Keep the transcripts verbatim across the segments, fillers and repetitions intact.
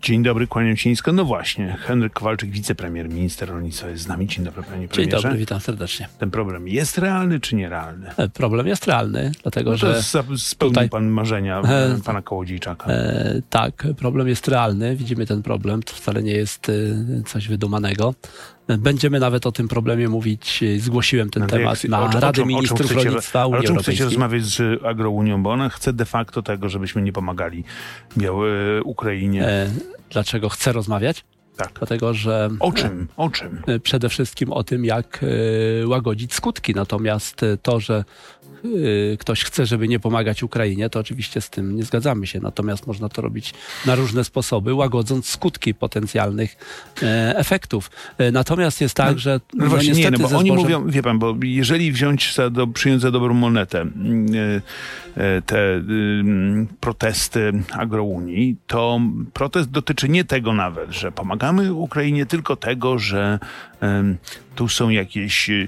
Dzień dobry, kłaniam się nisko. No właśnie, Henryk Kowalczyk, wicepremier, minister rolnictwa jest z nami. Dzień dobry, panie premierze. Dzień dobry, witam serdecznie. Ten problem jest realny czy nierealny? Problem jest realny, dlatego no to że... spełnił tutaj, pan marzenia e, pana Kołodziejczaka. E, tak, problem jest realny. Widzimy ten problem. To wcale nie jest e, coś wydumanego. Będziemy nawet o tym problemie mówić. Zgłosiłem ten no temat jak, na o, Radę o, Ministrów chcecie, Rolnictwa Unii Ale o czym Europejskiej. chcecie rozmawiać z Agrounią? Bo ona chce de facto tego, żebyśmy nie pomagali Białej Ukrainie. E, dlaczego chcę rozmawiać? Tak. Dlatego, że... O czym? O czym? Przede wszystkim o tym, jak y, łagodzić skutki. Natomiast to, że y, ktoś chce, żeby nie pomagać Ukrainie, to oczywiście z tym nie zgadzamy się. Natomiast można to robić na różne sposoby, łagodząc skutki potencjalnych y, efektów. Y, natomiast jest tak, no, że no, no właśnie niestety nie, no bo oni zbożem... mówią, wie pan, bo jeżeli wziąć za do, przyjąć za dobrą monetę y, y, te y, protesty Agrounii, to protest dotyczy nie tego nawet, że pomagamy Ukrainie, tylko tego, że y, tu są jakieś, y,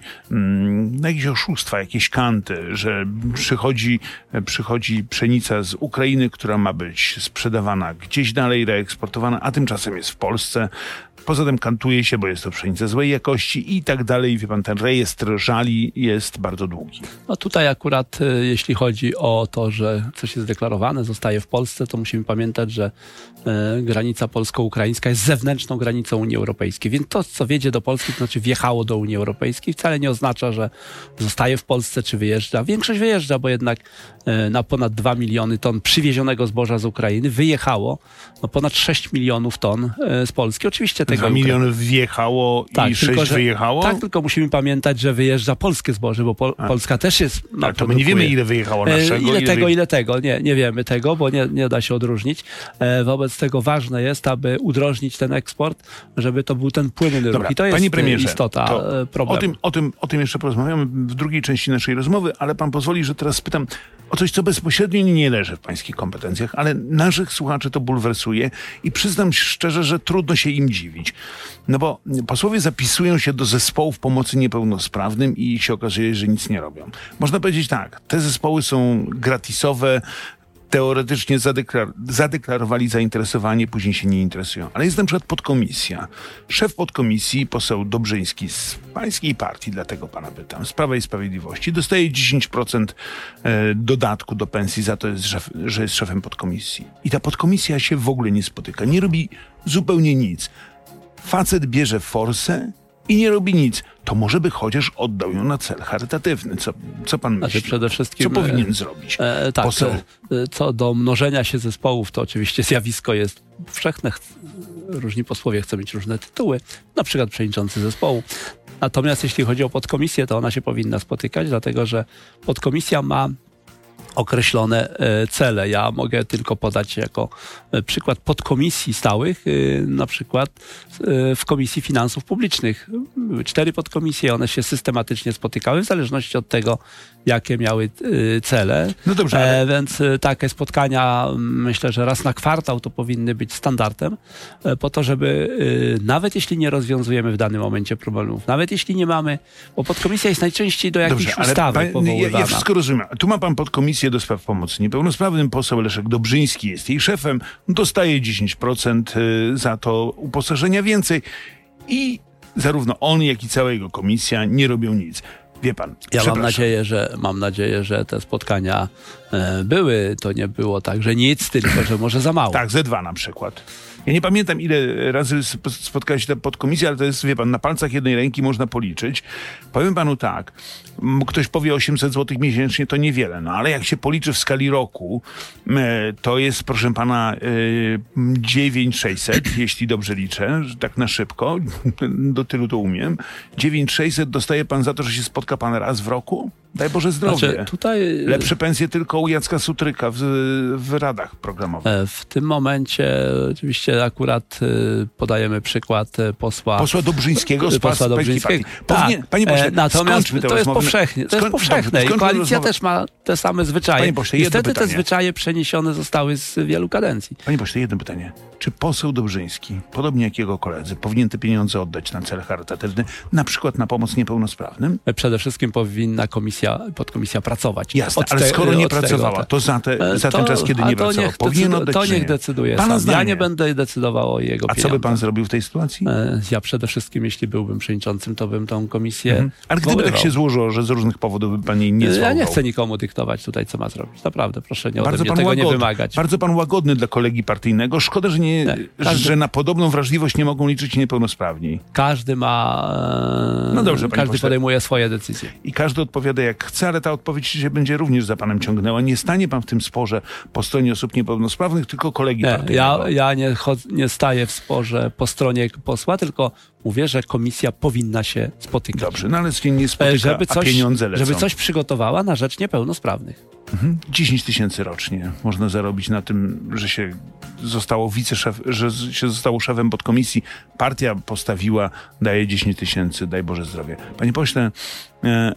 jakieś oszustwa, jakieś kanty, że przychodzi, przychodzi pszenica z Ukrainy, która ma być sprzedawana gdzieś dalej, reeksportowana, a tymczasem jest w Polsce. Poza tym kantuje się, bo jest to pszenica złej jakości i tak dalej. Wie pan, ten rejestr żali jest bardzo długi. No tutaj akurat y, jeśli chodzi o to, że coś jest deklarowane, zostaje w Polsce, to musimy pamiętać, że y, granica polsko-ukraińska jest zewnętrzną granicą Unii Europejskiej. Więc to, co wjedzie do Polski, to znaczy wjechało do Unii Europejskiej, wcale nie oznacza, że zostaje w Polsce czy wyjeżdża. Większość wyjeżdża, bo jednak y, na ponad dwa miliony ton przywiezionego zboża z Ukrainy wyjechało no, ponad sześć milionów ton y, z Polski. Oczywiście dwa miliony wjechało tak, i sześć wyjechało? Tak, tylko musimy pamiętać, że wyjeżdża polskie zboże, bo Pol- Polska też jest... No, tak, to my nie wiemy, ile wyjechało naszego. Ile, ile tego, wyje... ile tego. Nie, nie wiemy tego, bo nie, nie da się odróżnić. E, wobec tego ważne jest, aby udrożnić ten eksport, żeby to był ten płynny Dobra, ruch. I to jest panie premierze, istota to problemu. O tym, o, tym, o tym jeszcze porozmawiamy w drugiej części naszej rozmowy, ale pan pozwoli, że teraz spytam o coś, co bezpośrednio nie leży w pańskich kompetencjach, ale naszych słuchaczy to bulwersuje i przyznam szczerze, że trudno się im dziwić. No bo posłowie zapisują się do zespołów pomocy niepełnosprawnym i się okazuje, że nic nie robią. Można powiedzieć tak, te zespoły są gratisowe, teoretycznie zadeklar- zadeklarowali zainteresowanie, później się nie interesują. Ale jest na przykład podkomisja. Szef podkomisji, poseł Dobrzyński z pańskiej partii, dlatego pana pytam, z Prawa i Sprawiedliwości, dostaje dziesięć procent dodatku do pensji za to, że jest szefem podkomisji. I ta podkomisja się w ogóle nie spotyka, nie robi zupełnie nic. Facet bierze forsę i nie robi nic. To może by chociaż oddał ją na cel charytatywny. Co, co pan myśli? Znaczy przede wszystkim, co powinien zrobić? E, tak, poseł? E, co do mnożenia się zespołów, to oczywiście zjawisko jest powszechne. Różni posłowie chcą mieć różne tytuły, na przykład przewodniczący zespołu. Natomiast jeśli chodzi o podkomisję, to ona się powinna spotykać, dlatego że podkomisja ma określone cele. Ja mogę tylko podać jako przykład podkomisji stałych, na przykład w Komisji Finansów Publicznych. Były cztery podkomisje, one się systematycznie spotykały w zależności od tego, jakie miały cele. No dobrze, ale... Więc takie spotkania, myślę, że raz na kwartał to powinny być standardem, po to, żeby nawet jeśli nie rozwiązujemy w danym momencie problemów, nawet jeśli nie mamy, bo podkomisja jest najczęściej do jakiejś dobrze, ustawy pan, powoływana. Ja, ja wszystko rozumiem. Tu ma pan podkomisję do spraw pomocy niepełnosprawnym, poseł Leszek Dobrzyński jest jej szefem, dostaje dziesięć procent za to uposażenia więcej i zarówno on, jak i cała jego komisja nie robią nic. Wie pan, ja mam nadzieję, że mam nadzieję, że te spotkania e, były. To nie było tak, że nic, tylko że może za mało. Tak, ze dwa na przykład. Ja nie pamiętam, ile razy spotkała się ta podkomisja, ale to jest, wie pan, na palcach jednej ręki można policzyć. Powiem panu tak, ktoś powie osiemset złotych miesięcznie, to niewiele, no ale jak się policzy w skali roku, to jest, proszę pana, dziewięć tysięcy sześćset, jeśli dobrze liczę, tak na szybko, do tylu to umiem. dziewięć tysięcy sześćset dostaje pan za to, że się spotka pan raz w roku? Daj Boże zdrowie. Znaczy, tutaj... Lepsze pensje tylko u Jacka Sutryka w, w radach programowych. W tym momencie oczywiście akurat podajemy przykład posła... Posła Dobrzyńskiego z posła Dobrzyńskiego. Powinien, tak. Panie pośle, natomiast to jest rozmowy. powszechnie. To jest Skoń, powszechne dobrze, i koalicja rozmowę. też ma te same zwyczaje. Panie pośle, Niestety te pytanie. zwyczaje przeniesione zostały z wielu kadencji. Panie pośle, jedno pytanie. Czy poseł Dobrzyński, podobnie jak jego koledzy, powinien te pieniądze oddać na cel charytatywny, na przykład na pomoc niepełnosprawnym? Przede wszystkim powinna komisja podkomisja, podkomisja pracować. Jasne, Od ale te, skoro nie od pracowała, tego, to za, te, za to, ten czas, kiedy a nie to pracował, niech powinien decydu, oddać To czy niech nie? decyduje Pana sam. zdanie. Ja nie będę decydował o jego A co by pieniądzach. pan zrobił w tej sytuacji? E, Ja przede wszystkim, jeśli byłbym przewodniczącym, to bym tą komisję Mhm. Ale gdyby tak zwoływał. się złożyło, że z różnych powodów by pan jej nie Ja zwołał. nie chcę nikomu dyktować tutaj, co ma zrobić. Naprawdę, proszę nie ode Bardzo mnie pan, tego łagodny, nie wymagać. bardzo pan łagodny dla kolegi partyjnego. Szkoda, że, nie, Nie, każdy- że na podobną wrażliwość nie mogą liczyć niepełnosprawni. Każdy ma... e, No dobrze, panie każdy pośle. podejmuje swoje decyzje. I każdy odpowiada jak chce, ale ta odpowiedź się będzie również za panem ciągnęła. Nie stanie pan w tym sporze po stronie osób niepełnosprawnych, tylko kolegi Nie, partyjnego. ja ja nie, chod- nie staję w sporze po stronie posła, tylko mówię, że komisja powinna się spotykać. Dobrze, no ale się nie E, spotyka, żeby a coś, pieniądze lecą. żeby coś przygotowała na rzecz niepełnosprawnych. Mhm. dziesięć tysięcy rocznie można zarobić na tym, że się zostało wiceszef, że z- się zostało szefem podkomisji. Partia postawiła, daje dziesięć tysięcy, daj Boże zdrowie. Panie pośle, e,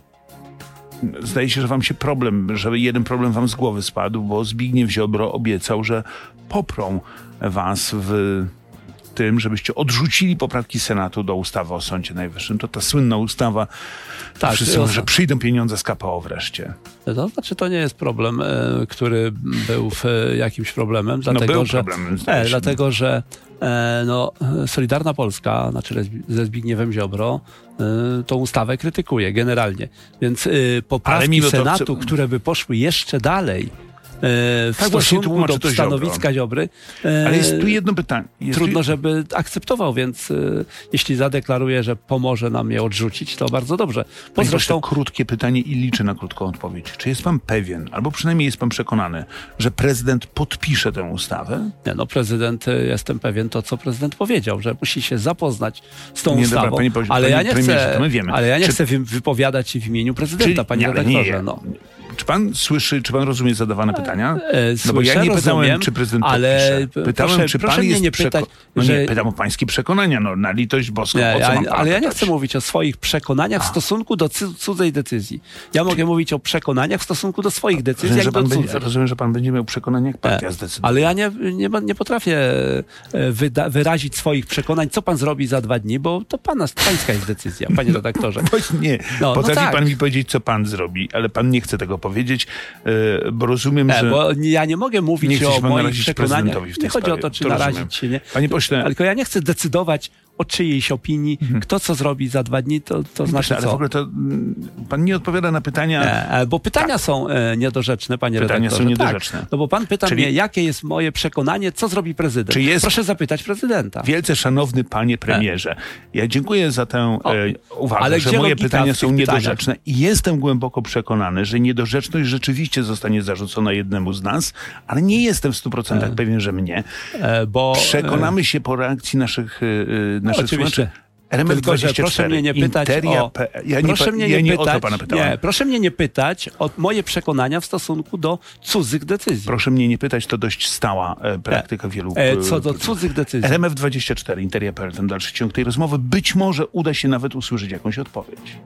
zdaje się, że wam się problem, że jeden problem wam z głowy spadł, bo Zbigniew Ziobro obiecał, że poprą was w tym, żebyście odrzucili poprawki Senatu do ustawy o Sądzie Najwyższym. To ta słynna ustawa, Tak, wszyscy o- mówią, że przyjdą pieniądze z K P O wreszcie. To znaczy, to nie jest problem, e, który był w, e, jakimś problemem, dlatego był że, problemem, zdaje e, się. dlatego, że e, no, Solidarna Polska na czele z- ze Zbigniewem Ziobro e, tą ustawę krytykuje generalnie. Więc e, Ale poprawki mimo to Senatu, chcę- które by poszły jeszcze dalej e, w Tak właśnie stosunku tłumaczy do to Ziobro. stanowiska Ziobry, e, Ale jest tu jedno pytanie. Jest trudno, tu... żeby akceptował, więc e, jeśli zadeklaruje, że pomoże nam je odrzucić, to bardzo dobrze. Bo Panie zresztą pośle, krótkie pytanie i liczę na krótką odpowiedź. Czy jest pan pewien, albo przynajmniej jest pan przekonany, że prezydent podpisze tę ustawę? Nie, no prezydent, y, jestem pewien to, co prezydent powiedział, że musi się zapoznać z tą Nie, ustawą, dobra, panie pośle, ale, panie ja nie premierze, chcę, to my wiemy. ale ja nie Czy- chcę wy- wypowiadać się w imieniu prezydenta, panie nie, ale redaktorze. nie, no. Czy pan słyszy, czy pan rozumie zadawane pytania? E, No bo ja słyszę, nie pytałem, rozumiem, czy prezydent ale podpisze. Pytałem, proszę, czy proszę pan mnie jest nie przeko- pytać, No że... nie, pytam o pańskie przekonania, no na litość boską, Nie, po co ja, mam pana ale ja nie pytać? chcę mówić o swoich przekonaniach w stosunku do cy- cudzej decyzji. Ja mogę mówić o przekonaniach w stosunku do swoich decyzji, Rozumiem, jak że do pan będzie, cudzych. rozumiem, że pan będzie miał przekonania, jak partia Nie, zdecyduje. ale ja nie, nie, nie potrafię e, wyda- wyrazić swoich przekonań, co pan zrobi za dwa dni, bo to pana, pańska jest decyzja, panie redaktorze. Właśnie nie. No, no Potrafi tak. pan mi powiedzieć, co pan zrobi, ale pan nie chce tego powiedzieć, yy, bo rozumiem, Nie, że... bo nie- ja nie mogę Nie mówić chce się o pan moich narazić przekonaniach. prezydentowi w tej Nie chodzi o sprawie. to, czy To rozumiem. narazić się, nie. Panie pośle- Tylko ja nie chcę decydować o czyjejś opinii. Kto co zrobi za dwa dni, to, to znaczy ale co. w ogóle to mm, pan nie odpowiada na pytania. Nie, e, bo pytania są e, niedorzeczne, panie Pytania redaktorze. są niedorzeczne. Tak. No bo pan pyta Czyli- mnie, jakie jest moje przekonanie, co zrobi prezydent. Czy jest- Proszę zapytać prezydenta. Wielce szanowny panie premierze, ja dziękuję za tę O, e, uwagę, ale że gdzie moje logika pytania w są tych niedorzeczne i jestem głęboko przekonany, że niedorzeczność rzeczywiście zostanie zarzucona jednemu z nas, ale nie jestem w stu procentach pewien, że mnie. E, bo, Przekonamy się po reakcji naszych, e, e, naszych Oczywiście. słuchaczy. Element Tylko, że dwadzieścia cztery, proszę mnie nie pytać Interia o... P- Ja nie, proszę pa- mnie ja nie, nie pytać, o to pana pytałem. nie, proszę mnie nie pytać o moje przekonania w stosunku do cudzych decyzji. Proszę mnie nie pytać, to dość stała e, praktyka wielu... E, co do e, cudzych decyzji. R M F dwadzieścia cztery, Interia kropka P L, ten dalszy ciąg tej rozmowy. Być może uda się nawet usłyszeć jakąś odpowiedź.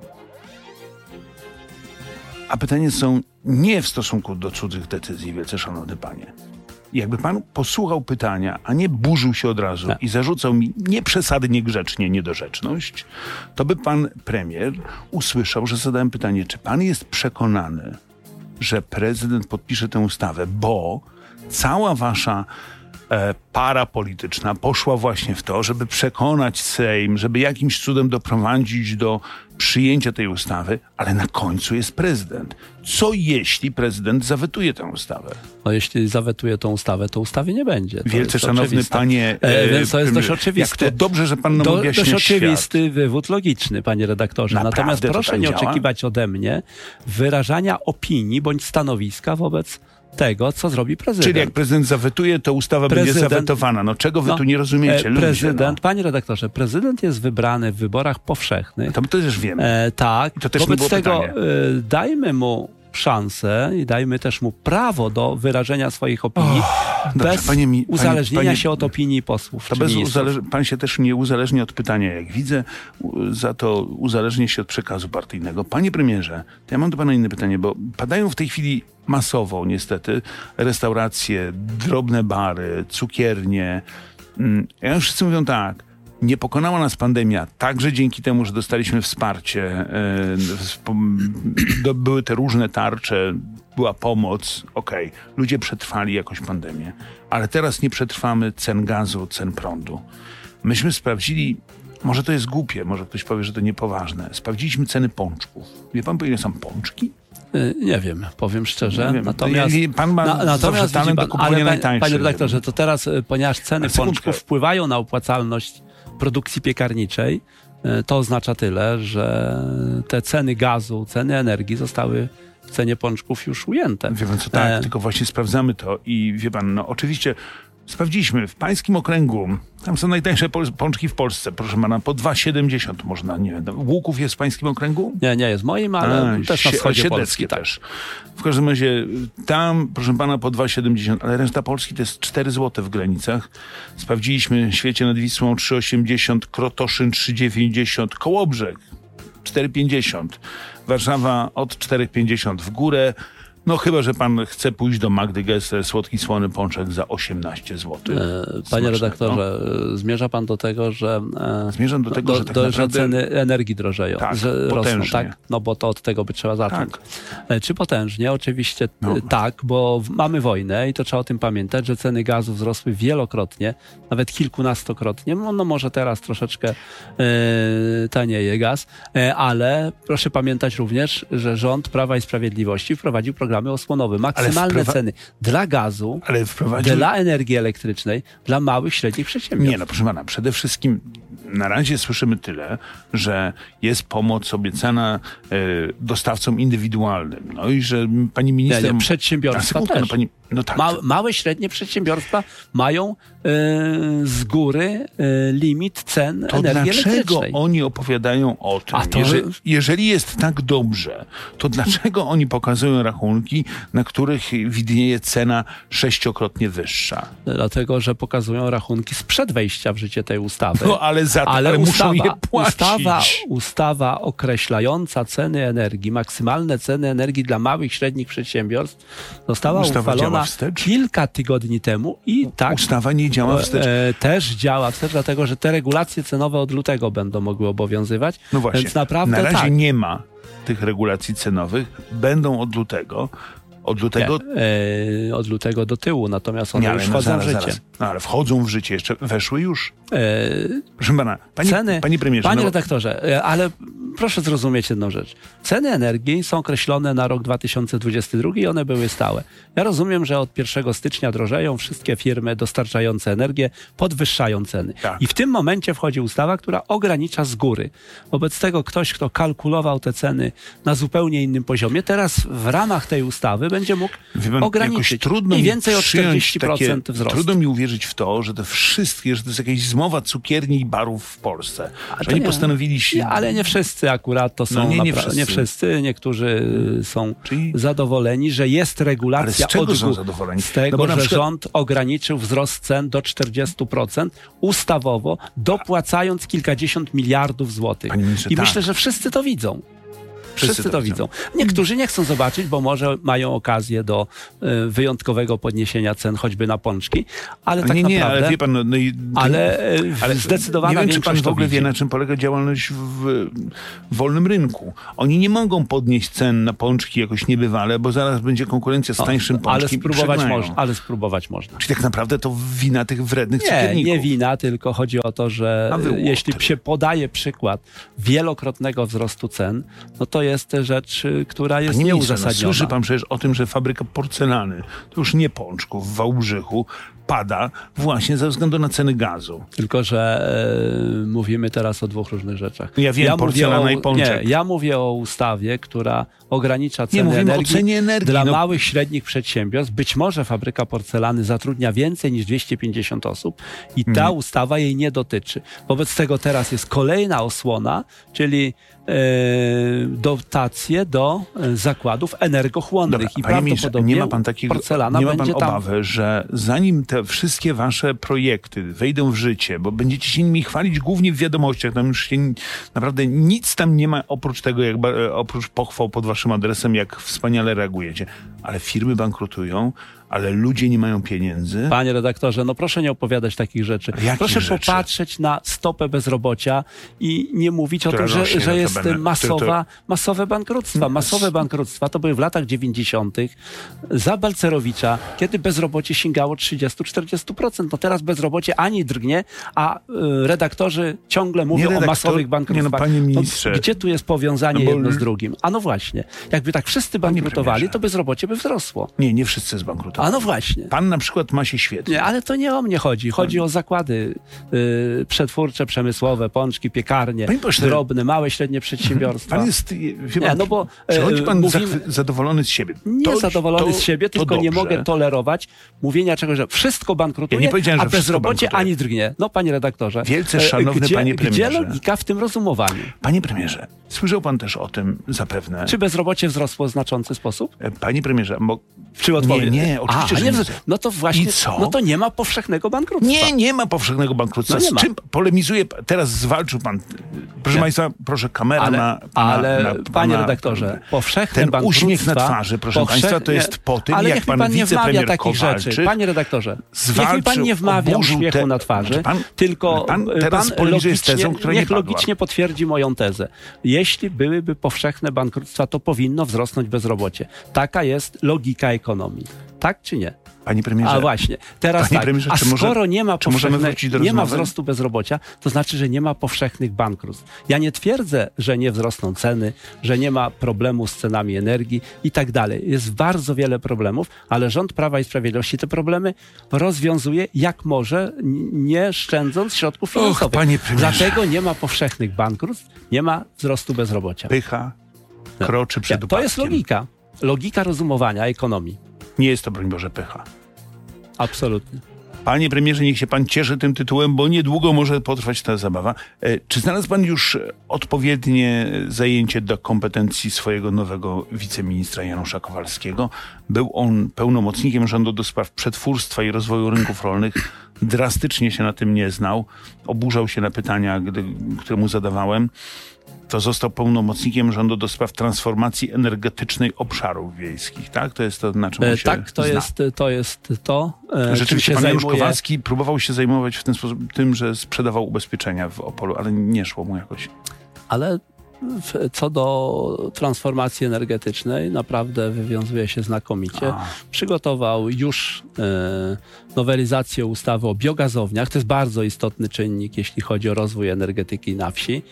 A pytania są nie w stosunku do cudzych decyzji, wielce szanowny panie. Jakby pan posłuchał pytania, a nie burzył się od razu Tak. i zarzucał mi nieprzesadnie grzecznie niedorzeczność, to by pan premier usłyszał, że zadałem pytanie, czy pan jest przekonany, że prezydent podpisze tę ustawę, bo cała wasza e, para polityczna poszła właśnie w to, żeby przekonać Sejm, żeby jakimś cudem doprowadzić do przyjęcia tej ustawy, ale na końcu jest prezydent. Co jeśli prezydent zawetuje tę ustawę? No, jeśli zawetuje tą ustawę, to ustawy nie będzie. To Wielce jest szanowny oczywiste. panie... E, więc to jest dość jak oczywisty. to dobrze, że pan nam Do, objaśnia dość świat. oczywisty wywód logiczny, panie redaktorze. Naprawdę Natomiast to proszę tak nie działa? oczekiwać ode mnie wyrażania opinii bądź stanowiska wobec tego, co zrobi prezydent. Czyli jak prezydent zawetuje, to ustawa będzie Prezydent- zawetowana. No czego wy No, tu nie rozumiecie, e, ludzie? Prezydent, No. panie redaktorze, prezydent jest wybrany w wyborach powszechnych. To my też wiemy. E, tak. to też nie Wobec było tego pytanie. e, dajmy mu szansę i dajmy też mu prawo do wyrażenia swoich opinii dobrze, bez panie mi- panie- uzależnienia panie- się od opinii posłów. To czy bez ministrów. uzależ- pan się też nie uzależnia od pytania, jak widzę, u- za to uzależnia się od przekazu partyjnego. Panie premierze, to ja mam do pana inne pytanie, bo padają w tej chwili masowo niestety restauracje, drobne bary, cukiernie. Mm, Ja już wszyscy mówią tak, Nie pokonała nas pandemia także dzięki temu, że dostaliśmy wsparcie. e, wspom- do- Były te różne tarcze, była pomoc. Okej, ludzie przetrwali jakoś pandemię, ale teraz nie przetrwamy cen gazu, cen prądu. Myśmy sprawdzili, może to jest głupie, może ktoś powie, że to niepoważne. Sprawdziliśmy ceny pączków. Wie pan, po ile są pączki? Y, Nie wiem, powiem szczerze. Nie wiem. Natomiast, Ja- pan ma na, natomiast zawsze talent widzi do pan, kupowania ale, najtańszych. panie redaktorze, to teraz, y, ponieważ ceny Ale sekundkę. pączków wpływają na opłacalność produkcji piekarniczej, y, to oznacza tyle, że te ceny gazu, ceny energii zostały w cenie pączków już ujęte. Wie pan co, tak, E, tylko właśnie sprawdzamy to i wie pan, no oczywiście sprawdziliśmy, w pańskim okręgu, tam są najtańsze pol- pączki w Polsce, proszę pana, po dwa siedemdziesiąt można, nie wiem, Łuków jest w pańskim okręgu? Nie, nie jest moim, ale A, też na Sie- wschodzie Siedleckie Polski. Tak. też. W każdym razie tam, proszę pana, po dwa siedemdziesiąt, ale reszta Polski to jest cztery złote w granicach. Sprawdziliśmy w Świecie nad Wisłą trzy osiemdziesiąt, Krotoszyn trzy dziewięćdziesiąt, Kołobrzeg cztery pięćdziesiąt, Warszawa od cztery pięćdziesiąt w górę. No chyba, że pan chce pójść do Magdy Gessler, słodki słony pączek za osiemnaście złotych. E, Panie Smacznego. redaktorze, e, zmierza pan do tego, że, e, Zmierzam do tego, do, że tak do, naprawdę... że ceny energii drożeją, Tak, że rosną, potężnie. tak? No bo to od tego by trzeba zacząć. Tak. E, Czy potężnie? Oczywiście No. e, tak, bo w- mamy wojnę i to trzeba o tym pamiętać, że ceny gazu wzrosły wielokrotnie, nawet kilkunastokrotnie. No, no może teraz troszeczkę e, tanieje gaz, e, ale proszę pamiętać również, że rząd Prawa i Sprawiedliwości wprowadził programy osłonowe. Maksymalne wprowa- ceny dla gazu, Ale wprowadził... dla energii elektrycznej, dla małych, średnich przedsiębiorstw. Nie, no proszę pana, przede wszystkim na razie słyszymy tyle, że jest pomoc obiecana e, dostawcom indywidualnym. No i że pani minister... Nie, nie, A przedsiębiorstwa sekundkę, też. no, pani... no tak. Ma, małe, średnie przedsiębiorstwa mają e, z góry e, limit cen To energii dlaczego elektrycznej. oni opowiadają o tym? A to- Jeżeli, jeżeli jest tak dobrze, to dlaczego oni pokazują rachunki, na których widnieje cena sześciokrotnie wyższa? Dlatego, że pokazują rachunki sprzed wejścia w życie tej ustawy. No ale za to, ale, Ale muszą ustawa, je płacić. ustawa, ustawa określająca ceny energii, maksymalne ceny energii dla małych, średnich przedsiębiorstw została Ustawa działa uchwalona wstecz? kilka tygodni temu i tak Ustawa nie działa wstecz. E, też działa wstecz, dlatego że te regulacje cenowe od lutego będą mogły obowiązywać. No właśnie, Więc naprawdę na razie tak. nie ma tych regulacji cenowych. Będą od lutego. Od lutego... Nie, e, od lutego do tyłu, natomiast one Nie, już ale no wchodzą zaraz, w życie. zaraz. No ale wchodzą w życie jeszcze. Weszły już. E, Proszę pana, panie, ceny, panie premierze. Panie no, redaktorze, e, ale proszę zrozumieć jedną rzecz. Ceny energii są określone na rok dwa tysiące dwudziesty drugi i one były stałe. Ja rozumiem, że od pierwszego stycznia drożeją, wszystkie firmy dostarczające energię podwyższają ceny. Tak. I w tym momencie wchodzi ustawa, która ogranicza z góry. Wobec tego ktoś, kto kalkulował te ceny na zupełnie innym poziomie, teraz w ramach tej ustawy będzie mógł wie pan, jakoś ograniczyć trudno mniej mi więcej o przyjąć czterdzieści procent takie, wzrostu. Trudno mi uwierzyć w to, że te wszystkie, że to jest jakaś zmowa cukierni i barów w Polsce. A Że to oni nie- postanowili się... Nie, ale nie wszyscy akurat to są. No nie, nie napra- wszyscy. nie wszyscy. Niektórzy y, są Czyli- zadowoleni, że jest regulacja Ale z czego od są góry. zadowoleni? Z tego, No bo na że przykład- rząd ograniczył wzrost cen do czterdziestu procent ustawowo, dopłacając kilkadziesiąt miliardów złotych. Panie ministrze, I tak. myślę, że wszyscy to widzą. Wszyscy, to widzą. Niektórzy nie chcą zobaczyć, bo może mają okazję do y, wyjątkowego podniesienia cen, choćby na pączki, ale tak nie, nie, naprawdę... ale wie pan, no, no i... ale, y, Ale zdecydowana nie wiem, czy większość pan w to ogóle widzi. wie, na czym polega działalność w, w wolnym rynku. Oni nie mogą podnieść cen na pączki jakoś niebywale, bo zaraz będzie konkurencja z No, tańszym pączkiem. ale spróbować Przegnają. można, ale spróbować można. Czyli tak naprawdę to wina tych wrednych Nie, cukierników. nie wina, tylko chodzi o to, że A wy e, jeśli łotry. się podaje przykład wielokrotnego wzrostu cen, no to jest rzecz, y, która jest Panie ministrze, no, nieuzasadniona. słyszy pan przecież o tym, że fabryka porcelany, to już nie pączków, w Wałbrzychu, pada właśnie ze względu na ceny gazu. Tylko, że e, mówimy teraz o dwóch różnych rzeczach. Ja wiem, mówię porcelana o, i pączek. Nie, ja mówię o ustawie, która ogranicza Nie, ceny mówimy o energii, cenie energii. dla no, małych, średnich przedsiębiorstw. Być może fabryka porcelany zatrudnia więcej niż dwieście pięćdziesiąt osób i ta Mhm. ustawa jej nie dotyczy. Wobec tego teraz jest kolejna osłona, czyli e, dotacje do e, zakładów energochłonnych. Dobra, I panie ministrze, prawdopodobnie nie ma pan takiego, porcelana nie ma pan będzie tam. obawy, że zanim te wszystkie wasze projekty wejdą w życie, bo będziecie się nimi chwalić głównie w wiadomościach, tam już się n- naprawdę nic tam nie ma oprócz tego, jak, ba- oprócz pochwał pod waszym adresem, jak wspaniale reagujecie. Ale firmy bankrutują, ale ludzie nie mają pieniędzy. Panie redaktorze, no proszę nie opowiadać takich rzeczy. Jakich Proszę rzeczy? popatrzeć na stopę bezrobocia i nie mówić Która o tym, że, rośnie że jest notabene. masowa, To- masowe bankructwa. Masowe bankructwa to były w latach dziewięćdziesiątych za Balcerowicza, kiedy bezrobocie sięgało trzydzieści do czterdziestu procent. No teraz bezrobocie ani drgnie, a y, redaktorzy ciągle mówią redaktor- o masowych bankructwach. nie no, panie ministrze. No, gdzie tu jest powiązanie No bo- jedno z drugim? A no właśnie, jakby tak wszyscy bankrutowali, premierze. to bezrobocie by wzrosło. Nie, nie wszyscy zbankrutowali. A no właśnie. Pan na przykład ma się świetnie. Nie, ale to nie o mnie chodzi. Chodzi o zakłady y, przetwórcze, przemysłowe, pączki, piekarnie, Panie pośle- drobne, małe, średnie przedsiębiorstwa. Pan jest, wie Nie, pan, no bo, e, przychodzi pan mówimy- zachwy- zadowolony z siebie. Nie To- zadowolony to- z siebie, to tylko nie dobrze. mogę tolerować mówienia czegoś, że wszystko bankrutuje, Ja nie powiedziałem, a że wszystko bezrobocie bankrutuje. ani drgnie. No, panie redaktorze. Wielce e, szanowny gdzie, panie Gdzie premierze. logika w tym rozumowaniu? Panie premierze, słyszał pan też o tym zapewne. Czy bezrobocie wzrosło w znaczący sposób? E, Panie premierze, bo... Czy odpowie? Nie, nie, oczywiście, a, że nie. nie. wzro- No to właśnie, I co? no to nie ma powszechnego bankructwa. Nie, nie ma powszechnego bankructwa. No nie z ma. czym polemizuje? pan- Teraz zwalczył pan. Proszę Nie. państwa, proszę kamera Ale, na, na... ale na, panie na, redaktorze, powszechne ten bankructwa... uśmiech na twarzy, proszę państwa, to jest po tym, ale jak niech mi pan pan nie wmawia wicepremier takich rzeczy. Kowalczyk Panie redaktorze, niech mi zwalczył, pan nie wmawia oburzył uśmiechu te- na twarzy, Znaczy pan- tylko pan pan, teraz polemizuje z logicznie, tezą, która nie niech padła. logicznie potwierdzi moją tezę. Jeśli byłyby powszechne bankructwa, to powinno wzrosnąć bezrobocie. Taka jest logika ekonomii. Tak czy nie? Panie premierze, A właśnie, teraz Panie tak, premierze, a czy może- skoro nie ma, czy możemy powszechne, wrócić do nie ma rozmowy? wzrostu bezrobocia, to znaczy, że nie ma powszechnych bankructw. Ja nie twierdzę, że nie wzrosną ceny, że nie ma problemu z cenami energii i tak dalej. Jest bardzo wiele problemów, ale rząd Prawa i Sprawiedliwości te problemy rozwiązuje jak może, n- nie szczędząc środków Och, finansowych. panie premierze. Dlatego nie ma powszechnych bankructw, nie ma wzrostu bezrobocia. pycha kroczy przed To upadkiem. jest logika. Logika rozumowania ekonomii. Nie jest to, broń Boże, pycha. Absolutnie. Panie premierze, niech się pan cieszy tym tytułem, bo niedługo może potrwać ta zabawa. E, Czy znalazł pan już odpowiednie zajęcie do kompetencji swojego nowego wiceministra Janusza Kowalskiego? Był on pełnomocnikiem rządu do spraw przetwórstwa i rozwoju rynków rolnych. Drastycznie się na tym nie znał. Oburzał się na pytania, gdy, które mu zadawałem. To został pełnomocnikiem rządu do spraw transformacji energetycznej obszarów wiejskich, tak? To jest to, na czym on E, się tak, to zna. jest to. Jest to e, czym Rzeczywiście się pan Janusz zajmuje. Kowalski próbował się zajmować w ten sposób tym, że sprzedawał ubezpieczenia w Opolu, ale nie szło mu jakoś. Ale w, co do transformacji energetycznej naprawdę wywiązuje się znakomicie. A. Przygotował już e, nowelizację ustawy o biogazowniach. To jest bardzo istotny czynnik, jeśli chodzi o rozwój energetyki na wsi.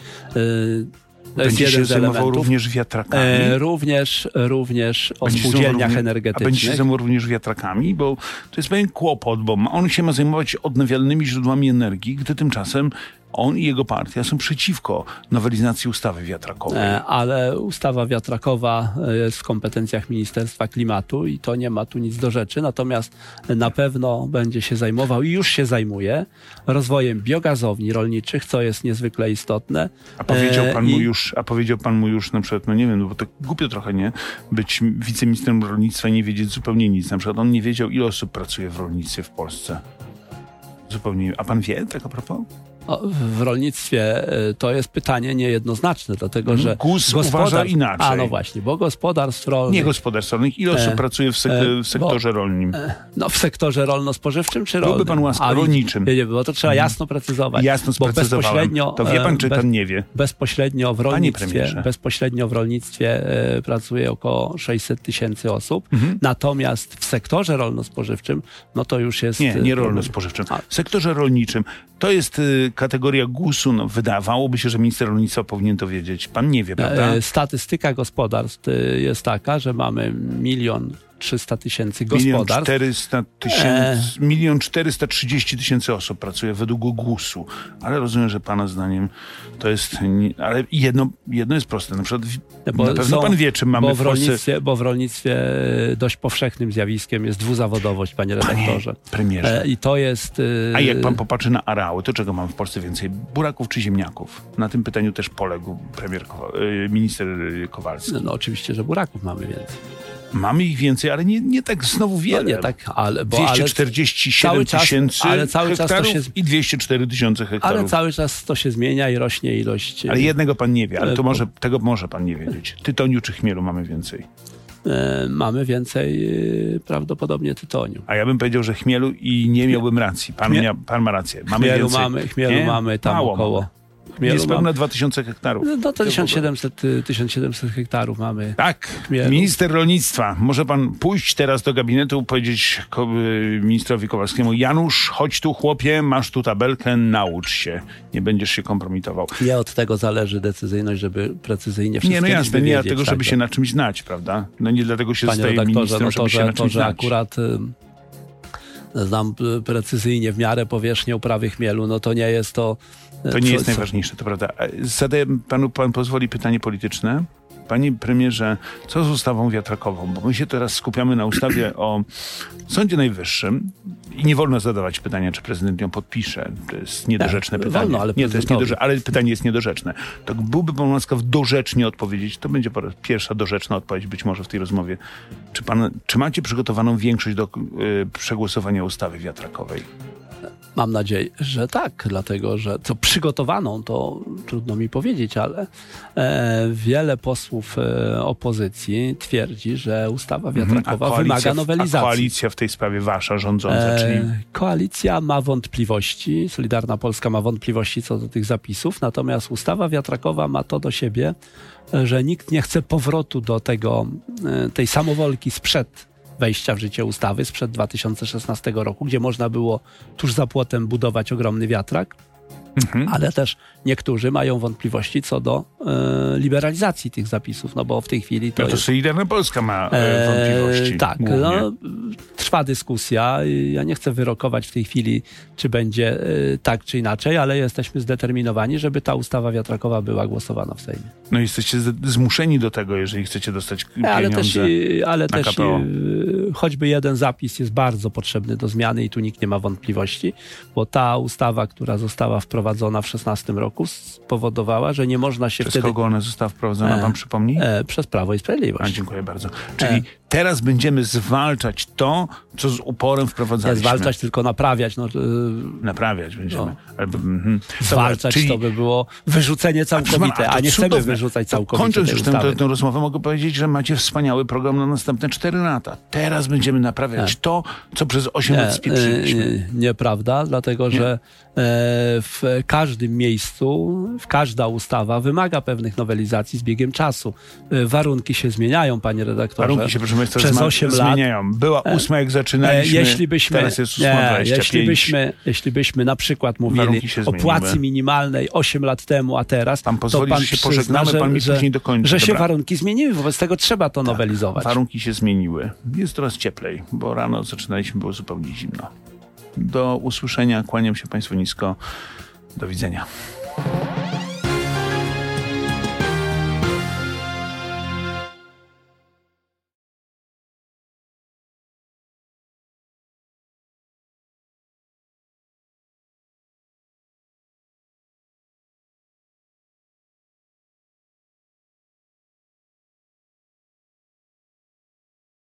E, to jest Będzie jeden się z zajmował elementów. również wiatrakami. E, również, również o Będzie się spółdzielniach zajmował również- A energetycznych. będzie się zajmował również wiatrakami, bo to jest pewien kłopot, bo ma- on się ma zajmować odnawialnymi źródłami energii, gdy tymczasem on i jego partia są przeciwko nowelizacji ustawy wiatrakowej. E, Ale ustawa wiatrakowa e, jest w kompetencjach Ministerstwa Klimatu i to nie ma tu nic do rzeczy. Natomiast na pewno będzie się zajmował i już się zajmuje rozwojem biogazowni rolniczych, co jest niezwykle istotne. A powiedział E, pan mu i- już, a powiedział pan mu już na przykład, no nie wiem, no bo to głupio trochę, nie? Być wiceministrem rolnictwa i nie wiedzieć zupełnie nic. Na przykład on nie wiedział, ile osób pracuje w rolnictwie w Polsce. Zupełnie nie. A pan wie, tak a propos? O, w rolnictwie e, to jest pytanie niejednoznaczne, dlatego że G U S uważa inaczej. A no właśnie, bo gospodarstw rolnych... Nie gospodarstw rolnych. Ile osób E, pracuje w, sek- e, w sektorze rolnym? No w sektorze rolno-spożywczym czy rolnym? Byłby pan łaskaw, A, rolniczym. Nie, nie, bo to trzeba jasno precyzować. Jasno bo sprecyzowałem. bezpośrednio, To wie pan, czy e, pan nie wie? Bezpośrednio w Panie rolnictwie, premierze. bezpośrednio w rolnictwie e, pracuje około sześćset tysięcy osób. Mhm. Natomiast w sektorze rolno-spożywczym, no to już jest... Nie, e, nie problem. rolno-spożywczym. A. W sektorze rolniczym. To jest y, kategoria G U S-u. No, wydawałoby się, że minister rolnictwa powinien to wiedzieć. Pan nie wie, prawda? E, Statystyka gospodarstw e, jest taka, że mamy milion trzysta tysięcy Milion gospodarstw. czterysta tysięcy, milion czterysta trzydzieści tysięcy osób pracuje według G U S-u. Ale rozumiem, że pana zdaniem to jest... Nie, ale jedno, jedno jest proste. Na przykład Bo na pewno są- pan wie, czym mamy bo w w, Polsce... rolnictwie, bo w rolnictwie e, dość powszechnym zjawiskiem jest dwuzawodowość, panie redaktorze. premierze. E, I to jest... e, A jak pan popatrzy na areały, to czego mamy w Polsce więcej? Buraków czy ziemniaków? Na tym pytaniu też poległ premier, Kowa- y, minister Kowalski. No oczywiście, że buraków mamy więcej. Mamy ich więcej, ale nie, nie tak znowu No wiele. nie tak, ale... Bo, dwieście ale czterdzieści siedem cały czas- tysięcy ale cały czas to hektarów się- i dwieście cztery tysiące hektarów. ale cały czas to się zmienia i rośnie ilość... Ale jednego pan nie wie, ale to Ale- może, tego może pan nie wiedzieć. Tytoniu czy chmielu mamy więcej? e, mamy więcej e, prawdopodobnie tytoniu. A ja bym powiedział, że chmielu i nie miałbym racji. Pan, Chmie- mia, pan ma rację. Mamy Chmielu więcej. mamy, chmielu Nie? mamy tam Mało około. mamy. Chmielu Niespełna mamy. dwa tysiące hektarów. No to tysiąc siedemset, tysiąc siedemset hektarów mamy. Tak, Chmielu. minister rolnictwa. Może pan pójść teraz do gabinetu, powiedzieć ko- y, ministrowi Kowalskiemu: Janusz, chodź tu chłopie, masz tu tabelkę, naucz się. Nie będziesz się kompromitował. Nie od tego zależy decyzyjność, żeby precyzyjnie wszystkie Nie, no jasne, liczby nie wiedzieć, dlatego, żeby także. się na czymś znać, prawda? No nie dlatego się Panie zostaje redaktorze, ministrem, no żeby to, się na że, to, czymś że znać. akurat y, znam y, precyzyjnie w miarę powierzchnię uprawy chmielu, no to nie jest to... y, To nie co- jest co- najważniejsze, to prawda. Zadaję panu, pan pozwoli, pytanie polityczne. Panie premierze, co z ustawą wiatrakową? Bo my się teraz skupiamy na ustawie o Sądzie Najwyższym i nie wolno zadawać pytania, czy prezydent ją podpisze. To jest niedorzeczne Nie, pytanie. wolno, ale nie, to jest prezydentowi. niedorze- ale pytanie jest niedorzeczne. To byłby pan łaskaw dorzecznie odpowiedzieć. To będzie po raz pierwsza dorzeczna odpowiedź być może w tej rozmowie. Czy, pan, czy macie przygotowaną większość do y, przegłosowania ustawy wiatrakowej? Mam nadzieję, że tak, dlatego że co przygotowaną, to trudno mi powiedzieć, ale e, wiele posłów e, opozycji twierdzi, że ustawa wiatrakowa A koalicja wymaga w- nowelizacji. A koalicja w tej sprawie wasza, rządząca, czyli... E, koalicja ma wątpliwości, Solidarna Polska ma wątpliwości co do tych zapisów, natomiast ustawa wiatrakowa ma to do siebie, że nikt nie chce powrotu do tego, e, tej samowolki sprzed wejścia w życie ustawy, sprzed dwa tysiące szesnastego roku, gdzie można było tuż za płotem budować ogromny wiatrak, Mhm. ale też niektórzy mają wątpliwości co do e, liberalizacji tych zapisów, no bo w tej chwili to No to jest... Solidarna Polska ma e, wątpliwości. E, tak, głównie. no, trwa dyskusja. Ja nie chcę wyrokować w tej chwili, czy będzie e, tak, czy inaczej, ale jesteśmy zdeterminowani, żeby ta ustawa wiatrakowa była głosowana w Sejmie. No jesteście z- zmuszeni do tego, jeżeli chcecie dostać pieniądze. Ale też, i- ale na też K P O. i, choćby jeden zapis jest bardzo potrzebny do zmiany i tu nikt nie ma wątpliwości, bo ta ustawa, która została wprowadzona w szesnastym roku, spowodowała, że nie można się Przez wtedy... kogo ona została wprowadzona, E, pan przypomni? E, przez Prawo i A, Sprawiedliwość. dziękuję bardzo. Czyli E. teraz będziemy zwalczać to, co z uporem Nie wprowadzaliśmy. zwalczać, tylko naprawiać. No, e, Naprawiać będziemy. No. Albo, mhm. Dobra, zwalczać czyli- to by było wyrzucenie całkowite, A, a, to nie chcemy cudowne. wyrzucać To całkowicie kończąc tej już tę, ustawy. tę, tę rozmowę, mogę powiedzieć, że macie wspaniały program na następne cztery lata. Teraz będziemy naprawiać to, co przez osiem lat spieprzyliśmy. e, nieprawda, dlatego że e, w każdym miejscu, w każda ustawa wymaga pewnych nowelizacji z biegiem czasu. E, warunki się zmieniają, panie redaktorze. Warunki się, proszę Państwa, przez zma- osiem lat. zmieniają. Była ósma, jak E, zaczynaliśmy, jeśli byśmy, teraz jest nie, ósma dwadzieścia jeśli pięć. byśmy, jeśli byśmy na przykład mówili Warunki się o zmieniły. płacy minimalnej osiem lat temu, a teraz, Pan pozwoli, to pan że się przyzna, pożegnamy, że, pan mi że, później dokończy. że się Dobra. warunki zmieniły, wobec tego trzeba to nowelizować. Warunki się zmieniły. Jest coraz cieplej, bo rano zaczynaliśmy, było zupełnie zimno. Do usłyszenia, kłaniam się Państwu nisko. Do widzenia.